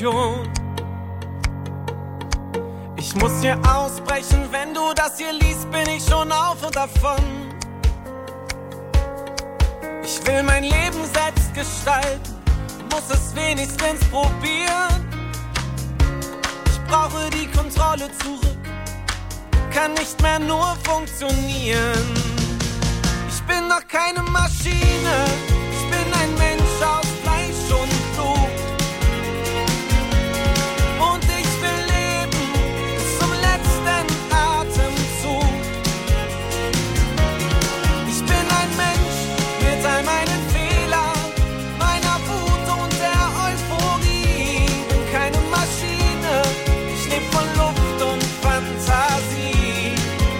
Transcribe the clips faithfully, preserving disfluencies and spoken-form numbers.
Situation. Ich muss hier ausbrechen, wenn du das hier liest, bin ich schon auf und davon. Ich will mein Leben selbst gestalten, muss es wenigstens probieren. Ich brauche die Kontrolle zurück, kann nicht mehr nur funktionieren. Ich bin noch keine Maschine, ich bin ein Mensch aus Fleisch und Blut. Und ich will leben bis zum letzten Atemzug. Ich bin ein Mensch mit all meinen Fehlern, meiner Wut und der Euphorie. Bin keine Maschine, ich lebe von Luft und Fantasie.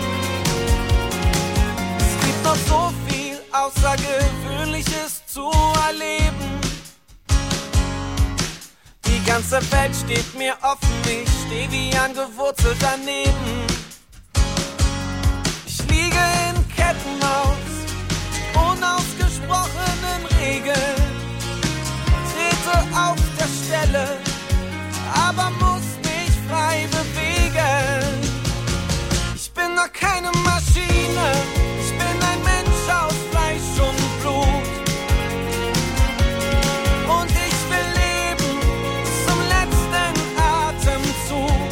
Es gibt noch so viel Außergewöhnliches zu erleben. Die ganze Welt steht mir offen, ich steh wie angewurzelt daneben. Ich liege in Ketten aus unausgesprochenen Regeln, trete auf der Stelle, aber muss mich frei bewegen. Ich bin noch keine Maschine, ich bin ein Mensch aus Fleisch und Blut. Und ich will leben bis zum letzten Atemzug.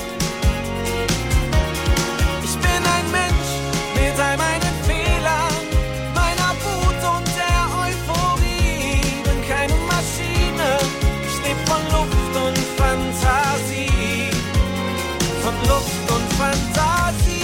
Ich bin ein Mensch mit all meinen Fehlern, meiner Wut und der Euphorie. Bin keine Maschine, ich lebe von Luft und Fantasie. Von Luft und Fantasie.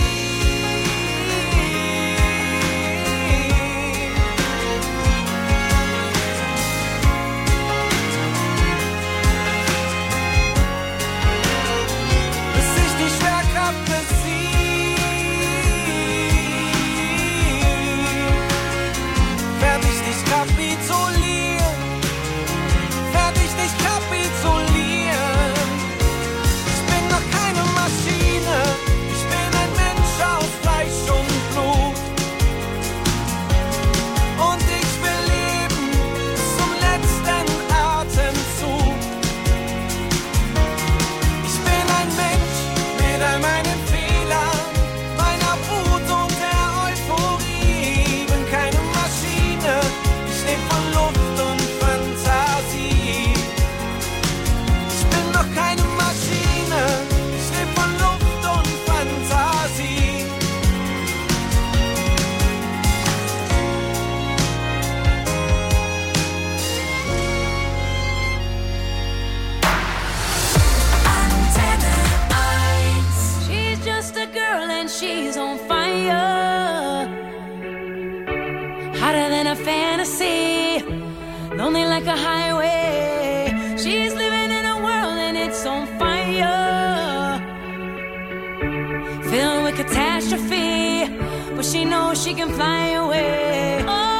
She's on fire, hotter than a fantasy, lonely like a highway. She's living in a world and it's on fire, filled with catastrophe, but she knows she can fly away.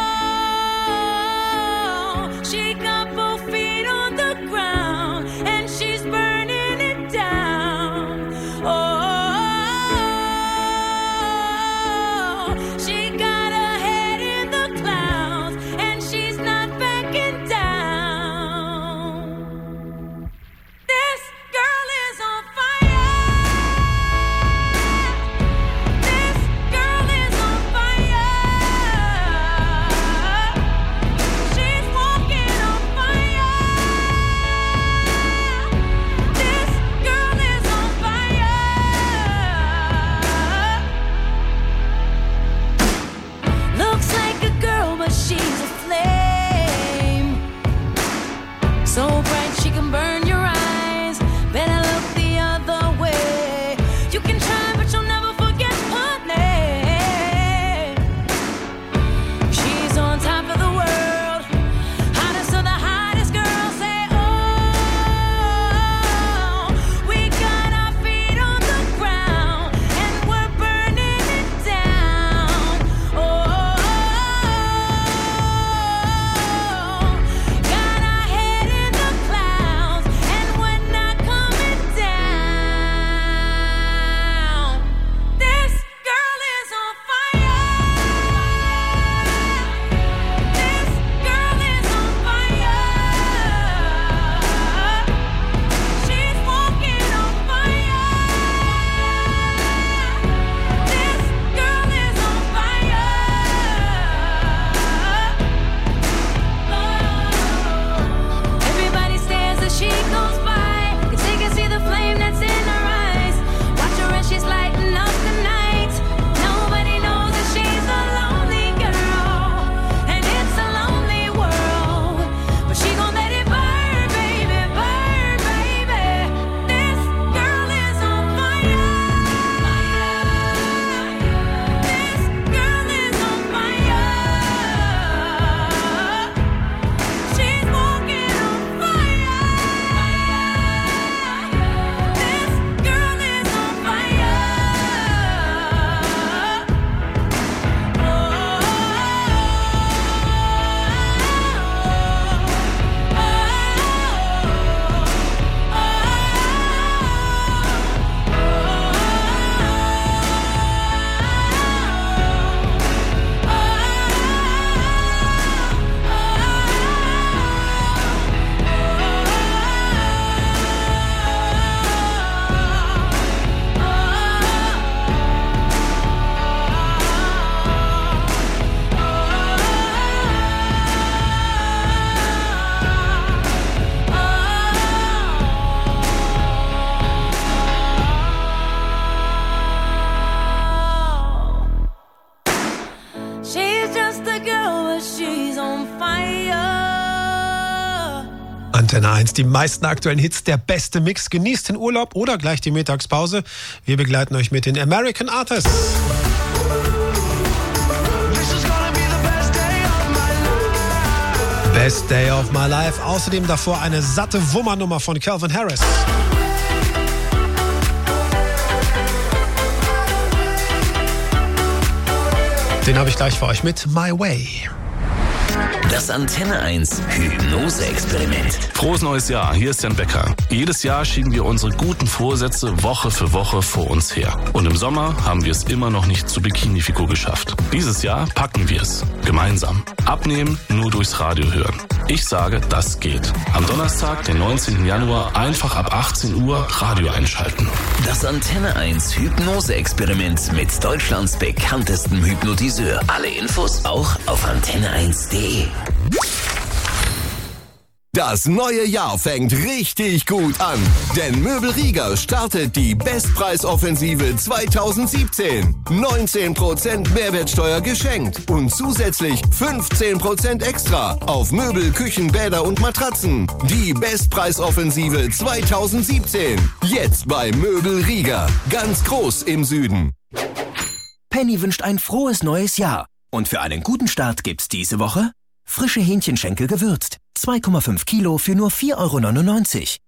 Oh, she got both feet on the ground and she's burning it down. Oh, Fire! Antenne eins, die meisten aktuellen Hits, der beste Mix. Genießt den Urlaub oder gleich die Mittagspause. Wir begleiten euch mit den American Artists. Best Day of My Life. Außerdem davor eine satte Wummernummer von Calvin Harris. Den habe ich gleich für euch mit My Way. Das Antenne eins Hypnose-Experiment. Frohes neues Jahr, hier ist Jan Becker. Jedes Jahr schieben wir unsere guten Vorsätze Woche für Woche vor uns her. Und im Sommer haben wir es immer noch nicht zu Bikini-Figur geschafft. Dieses Jahr packen wir es. Gemeinsam. Abnehmen, nur durchs Radio hören. Ich sage, das geht. Am Donnerstag, den neunzehnten Januar, einfach ab achtzehn Uhr Radio einschalten. Das Antenne eins Hypnose-Experiment mit Deutschlands bekanntestem Hypnotiseur. Alle Infos auch auf antenne eins punkt de. Das neue Jahr fängt richtig gut an, denn Möbel Rieger startet die Bestpreisoffensive zwanzig siebzehn. neunzehn Prozent Mehrwertsteuer geschenkt und zusätzlich fünfzehn Prozent extra auf Möbel, Küchen, Bäder und Matratzen. Die Bestpreisoffensive zwanzig siebzehn. Jetzt bei Möbel Rieger. Ganz groß im Süden. Penny wünscht ein frohes neues Jahr. Und für einen guten Start gibt's diese Woche frische Hähnchenschenkel gewürzt. zwei Komma fünf Kilo für nur vier Euro neunundneunzig.